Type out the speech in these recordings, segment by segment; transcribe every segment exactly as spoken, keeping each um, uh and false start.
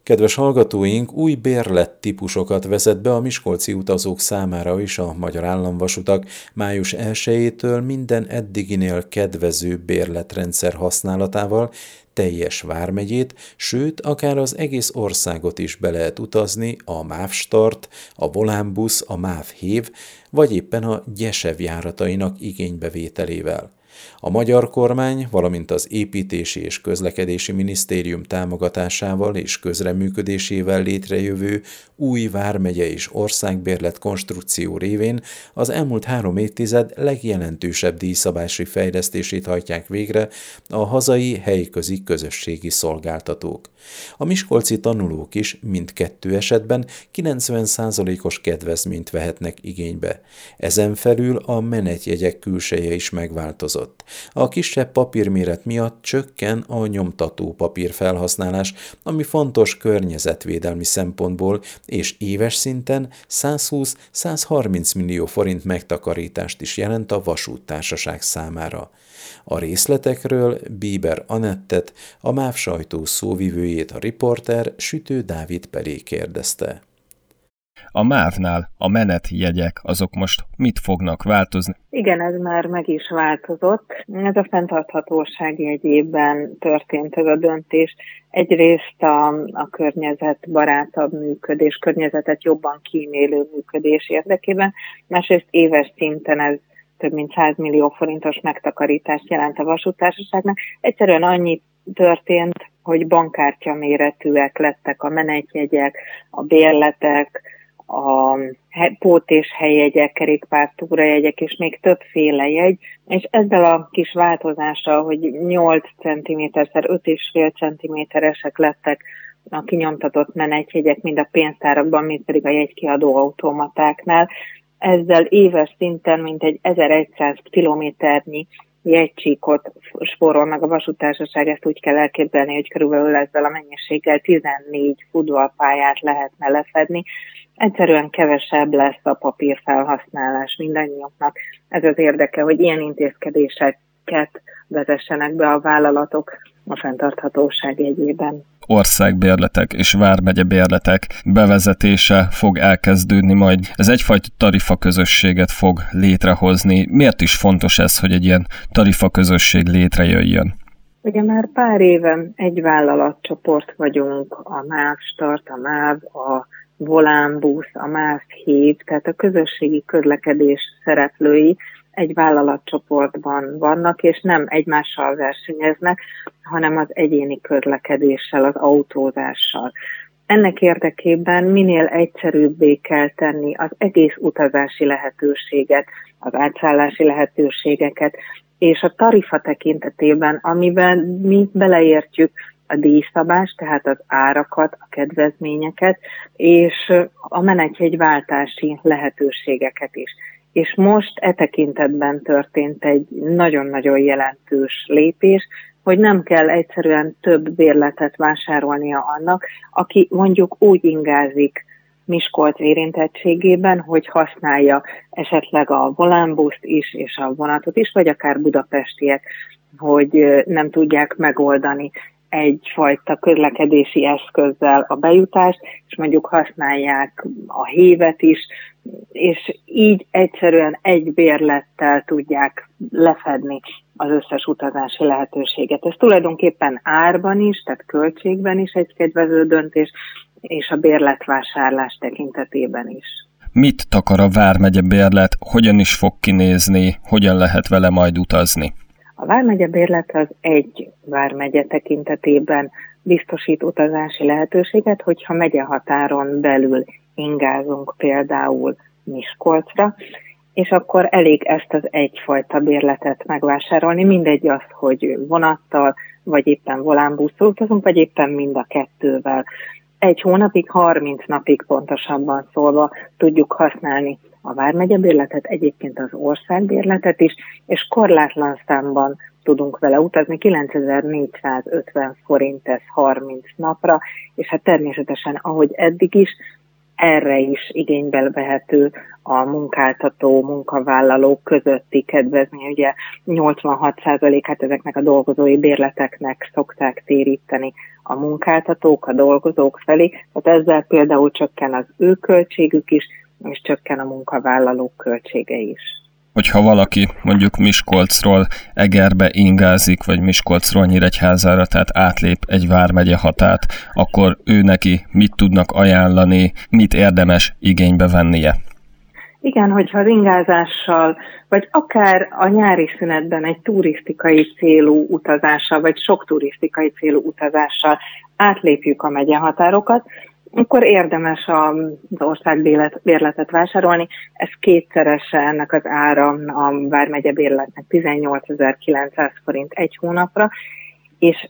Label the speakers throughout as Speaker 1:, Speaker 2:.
Speaker 1: Kedves hallgatóink, új bérlettípusokat vezet be a miskolci utazók számára is a Magyar Államvasutak május elsejétől minden eddiginél kedvező bérletrendszer használatával teljes vármegyét, sőt, akár az egész országot is be lehet utazni a MÁV Start, a Volánbusz, a MÁV Hév, vagy éppen a Gyesev járatainak igénybevételével. A magyar kormány, valamint az Építési és Közlekedési Minisztérium támogatásával és közreműködésével létrejövő új vármegye és országbérlet konstrukció révén az elmúlt három évtized legjelentősebb díjszabási fejlesztését hajtják végre a hazai helyközi közösségi szolgáltatók. A miskolci tanulók is mindkettő esetben kilencven százalékos kedvezményt vehetnek igénybe. Ezen felül a menetjegyek külseje is megváltozott. A kisebb papírméret miatt csökken a nyomtató papír felhasználás, ami fontos környezetvédelmi szempontból, és éves szinten százhúsz-százharminc millió forint megtakarítást is jelent a vasúttársaság számára. A részletekről Bieber Anettet, a MÁV sajtó szóvivőjét a riporter Sütő Dávid Pelé kérdezte.
Speaker 2: A MÁV-nál a menetjegyek azok most mit fognak változni?
Speaker 3: Igen, ez már meg is változott. Ez a fenntarthatóság jegyében történt ez a döntés. Egyrészt a, a környezetbarátabb működés, környezetet jobban kímélő működés érdekében, másrészt éves szinten ez több mint száz millió forintos megtakarítást jelent a vasúttársaságnak. Egyszerűen annyi történt, hogy bankkártya méretűek lettek a menetjegyek, a bérletek, a pót- és helyjegyek, kerékpártúrajegyek, és még többféle jegy, és ezzel a kis változással, hogy nyolc centiméterszer öt és fél centiméteresek lettek a kinyomtatott menetjegyek, mind a pénztárakban, mind pedig a jegykiadó automatáknál, ezzel éves szinten mintegy ezerszáz kilométernyi jegycsíkot spórol meg a vasúttársaság, ezt úgy kell elképzelni, hogy körülbelül ezzel a mennyiséggel tizennégy futballpályát lehetne lefedni. Egyszerűen kevesebb lesz a papírfelhasználás mindannyiunknak. Ez az érdeke, hogy ilyen intézkedéseket vezessenek be a vállalatok a fenntarthatóság jegyében.
Speaker 2: Országbérletek és vármegye bérletek bevezetése fog elkezdődni majd. Ez egyfajta tarifaközösséget fog létrehozni. Miért is fontos ez, hogy egy ilyen tarifaközösség létrejöjjön?
Speaker 3: Ugye már pár éve egy vállalatcsoport vagyunk, a MÁV Start, a MÁV, a Volánbusz, a MÁV Hév, tehát a közösségi közlekedés szereplői egy vállalatcsoportban vannak, és nem egymással versenyeznek, hanem az egyéni közlekedéssel, az autózással. Ennek érdekében minél egyszerűbbé kell tenni az egész utazási lehetőséget, az átszállási lehetőségeket, és a tarifa tekintetében, amiben mi beleértjük a díjszabást, tehát az árakat, a kedvezményeket, és a menetjegyváltási lehetőségeket is. És most e tekintetben történt egy nagyon-nagyon jelentős lépés, hogy nem kell egyszerűen több bérletet vásárolnia annak, aki mondjuk úgy ingázik Miskolc érintettségében, hogy használja esetleg a volánbuszt is, és a vonatot is, vagy akár budapestiek, hogy nem tudják megoldani egyfajta közlekedési eszközzel a bejutást, és mondjuk használják a hévet is, és így egyszerűen egy bérlettel tudják lefedni az összes utazási lehetőséget. Ez tulajdonképpen árban is, tehát költségben is egy kedvező döntés, és a bérletvásárlás tekintetében is.
Speaker 2: Mit takar a vármegye bérlet, hogyan is fog kinézni, hogyan lehet vele majd utazni?
Speaker 3: A vármegye bérlet az egy vármegye tekintetében biztosít utazási lehetőséget, hogyha megyehatáron belül ingázunk például Miskolcra, és akkor elég ezt az egyfajta bérletet megvásárolni, mindegy az, hogy vonattal, vagy éppen volánbusszal utazunk, vagy éppen mind a kettővel. Egy hónapig, harminc napig pontosabban szólva tudjuk használni a vármegye bérletet, egyébként az országbérletet is, és korlátlan számban tudunk vele utazni, kilencezer-négyszázötven forint ez harminc napra, és hát természetesen, ahogy eddig is, erre is igénybe vehető a munkáltató, munkavállalók közötti kedvezmény. Ugye nyolcvanhat százalékát ezeknek a dolgozói bérleteknek szokták téríteni a munkáltatók, a dolgozók felé, tehát ezzel például csökken az ő költségük is, és csökken a munkavállalók költsége is.
Speaker 2: Hogyha valaki mondjuk Miskolcról Egerbe ingázik, vagy Miskolcról Nyíregyházára, tehát átlép egy vármegye határt, akkor ő neki mit tudnak ajánlani, mit érdemes igénybe vennie?
Speaker 3: Igen, hogyha az ingázással, vagy akár a nyári szünetben egy turisztikai célú utazással, vagy sok turisztikai célú utazással átlépjük a megyehatárokat, akkor érdemes az országbérletet vásárolni. Ez kétszerese ennek az ára a vármegye bérletnek tizennyolcezer-kilencszáz forint egy hónapra, és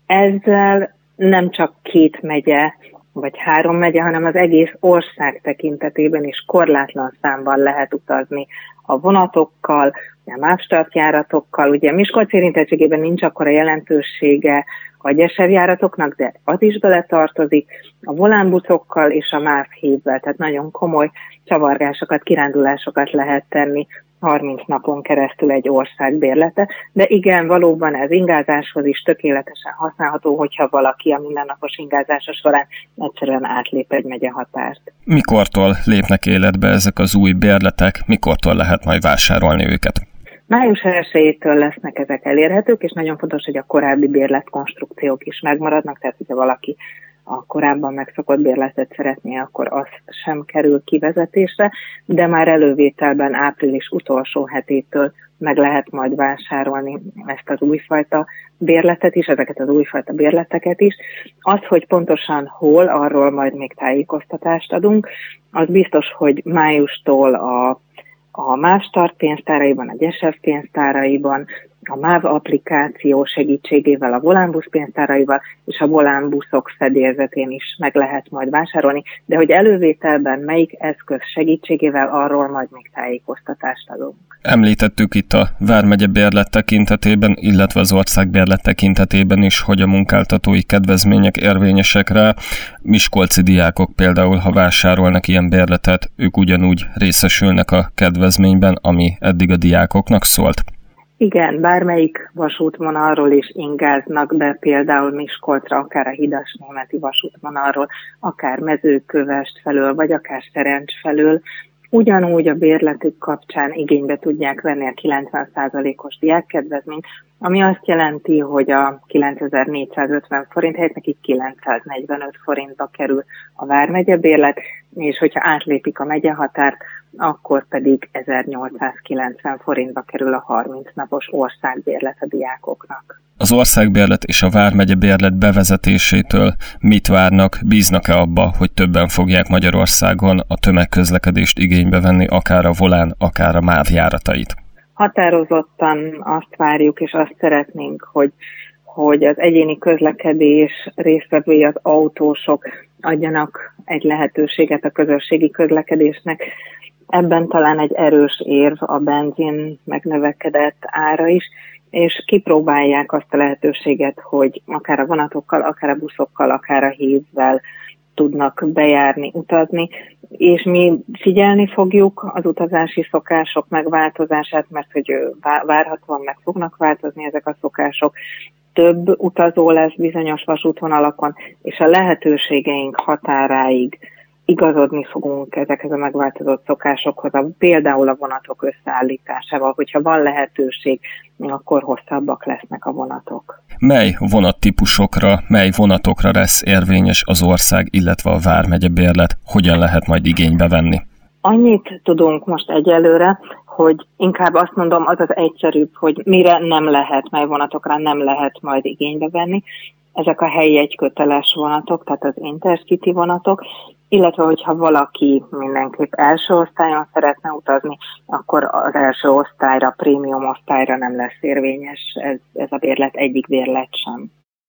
Speaker 3: ezzel nem csak két megye, vagy három megye, hanem az egész ország tekintetében is korlátlan számban lehet utazni a vonatokkal, a MÁV-startjáratokkal. Ugye Miskolc érintettségében nincs akkora jelentősége a gyesevjáratoknak, de az is beletartozik, a volánbuszokkal és a MÁV-hévvel, tehát nagyon komoly csavargásokat, kirándulásokat lehet tenni harminc napon keresztül egy ország bérlete, de igen, valóban ez ingázáshoz is tökéletesen használható, hogyha valaki a mindennapos ingázása során egyszerűen átlép egy megyehatárt.
Speaker 2: Mikortól lépnek életbe ezek az új bérletek, mikortól lehet majd vásárolni őket?
Speaker 3: május elsejétől lesznek ezek elérhetők, és nagyon fontos, hogy a korábbi bérletkonstrukciók is megmaradnak, tehát hogyha valaki a korábban megszokott bérletet szeretné, akkor az sem kerül kivezetésre, de már elővételben április utolsó hetétől meg lehet majd vásárolni ezt az újfajta bérletet is, ezeket az újfajta bérleteket is. Az, hogy pontosan hol, arról majd még tájékoztatást adunk, az biztos, hogy májustól a a MÁV-start pénztáraiban, a Gyesev pénztáraiban, a MÁV applikáció segítségével, a volánbusz pénztáraival és a volánbuszok fedélzetén is meg lehet majd vásárolni, de hogy elővételben melyik eszköz segítségével, arról majd még tájékoztatást adunk.
Speaker 2: Említettük itt a vármegye bérlet tekintetében, illetve az ország bérlet tekintetében is, hogy a munkáltatói kedvezmények érvényesek rá. Miskolci diákok például, ha vásárolnak ilyen bérletet, ők ugyanúgy részesülnek a kedvezményben, ami eddig a diákoknak szólt.
Speaker 3: Igen, bármelyik vasútvonalról is ingáznak be, például Miskolcra, akár a Hidas-Németi vasútvonalról, akár Mezőkövesd felől, vagy akár Szerencs felől, ugyanúgy a bérletük kapcsán igénybe tudják venni a kilencven százalékos diákkedvezményt, ami azt jelenti, hogy a kilencezer-négyszázötven forint helyett nekik kilencszáznegyvenöt forintba kerül a vármegye bérlet, és hogyha átlépik a megyehatárt, akkor pedig ezernyolcszázkilencven forintba kerül a harminc napos országbérlet a diákoknak.
Speaker 2: Az országbérlet és a vármegye bérlet bevezetésétől mit várnak, bíznak-e abba, hogy többen fogják Magyarországon a tömegközlekedést igénybe venni, akár a volán, akár a MÁV járatait?
Speaker 3: Határozottan azt várjuk, és azt szeretnénk, hogy, hogy az egyéni közlekedés résztvevői, az autósok adjanak egy lehetőséget a közösségi közlekedésnek. Ebben talán egy erős érv a benzin megnövekedett ára is, és kipróbálják azt a lehetőséget, hogy akár a vonatokkal, akár a buszokkal, akár a hévvel tudnak bejárni, utazni, és mi figyelni fogjuk az utazási szokások megváltozását, mert hogy várhatóan meg fognak változni ezek a szokások. Több utazó lesz bizonyos vasútvonalakon, és a lehetőségeink határáig igazodni fogunk ezekhez a megváltozott szokásokhoz, a, például a vonatok összeállításával, hogyha van lehetőség, akkor hosszabbak lesznek a vonatok.
Speaker 2: Mely vonattípusokra, mely vonatokra lesz érvényes az ország, illetve a vármegye bérlet? Hogyan lehet majd igénybe venni?
Speaker 3: Annyit tudunk most egyelőre, hogy inkább azt mondom, az az egyszerűbb, hogy mire nem lehet, mely vonatokra nem lehet majd igénybe venni. Ezek a helyi egyköteles vonatok, tehát az Intercity vonatok, illetve hogyha valaki mindenképp első osztályon szeretne utazni, akkor az első osztályra, prémium osztályra nem lesz érvényes ez, ez a bérlet, egyik bérlet sem.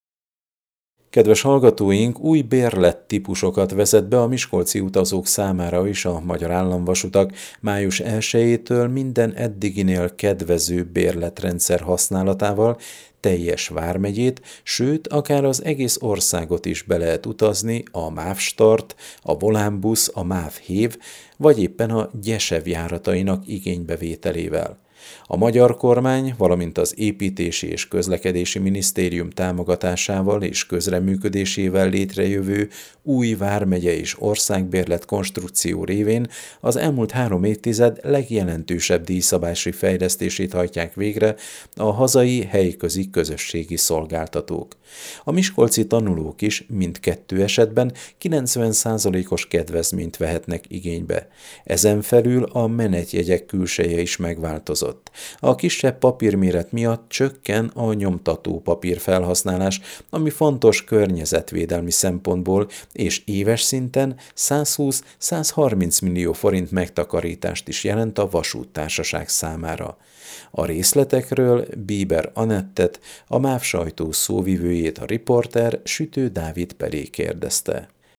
Speaker 1: Kedves hallgatóink, új bérlettípusokat vezet be a miskolci utazók számára is a Magyar Államvasutak május elsejétől minden eddiginél kedvező bérletrendszer használatával, teljes vármegyét, sőt, akár az egész országot is be lehet utazni a MÁV Start, a Volánbusz, a MÁV Hév, vagy éppen a Gyesev járatainak igénybevételével. A magyar kormány, valamint az Építési és Közlekedési Minisztérium támogatásával és közreműködésével létrejövő új vármegye és országbérlet konstrukció révén az elmúlt három évtized legjelentősebb díjszabási fejlesztését hajtják végre a hazai helyközi közösségi szolgáltatók. A miskolci tanulók is mindkettő esetben kilencven százalékos kedvezményt vehetnek igénybe. Ezen felül a menetjegyek külseje is megváltozott. A kisebb papírméret miatt csökken a nyomtató papír felhasználás, ami fontos környezetvédelmi szempontból, és éves szinten százhúsz-százharminc millió forint megtakarítást is jelent a vasúttársaság számára. A részletekről Bieber Anettet, a MÁV sajtó szóvivőjét a riporter Sütő Dávid Pelé kérdezte.